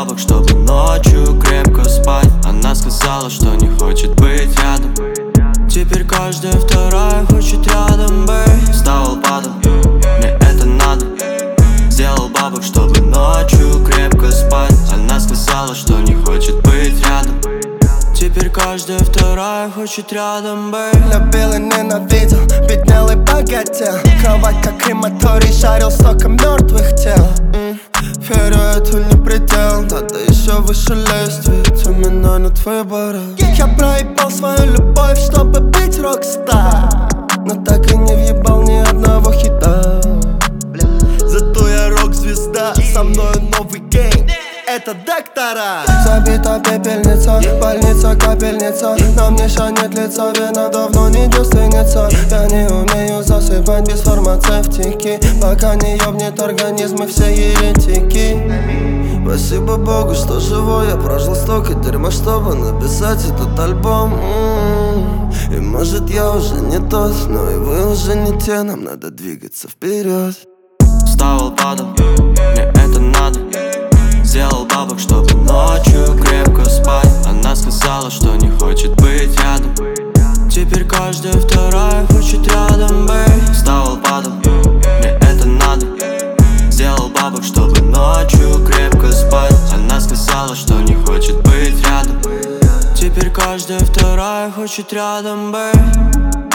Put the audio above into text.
бабок, чтобы ночью крепко спать. Она сказала, что не хочет быть рядом. Теперь каждая вторая хочет рядом быть. Вставал, падал, мне это надо. Сделал бабок, чтобы ночью крепко спать. Она сказала, что не хочет быть рядом. Теперь каждая вторая хочет рядом быть. Любил и ненавидел, беднял и богател. Кровать как крематорий, жарил соком мертвых тел. Верю, это не предел, надо еще выше лезть, ведь у меня нет выбора. Я проебал свою любовь, чтобы быть рок-стар, но так и не въебал ни одного хита. Зато я рок-звезда, со мной новый гейм. Это доктора. Забита пепельница, больница, капельница. На мне шанет лицо, вина давно не девственница. Я не умею засыпать без фармацевтики, пока не ёбнет организм и все еретики. Спасибо Богу, что живой. Я прожил столько дерьма, чтобы написать этот альбом. И может я уже не тот, но и вы уже не те. Нам надо двигаться вперед. Вставал, падал, мне это надо. Сделал бабок, чтобы ночью крепко спать. Она сказала, что не хочет быть рядом. Теперь каждая вторая хочет рядом быть. Вставал, падал, мне это надо. Сделал бабок, чтобы ночью крепко спать. Она сказала, что не хочет быть рядом. Теперь каждая вторая хочет рядом быть.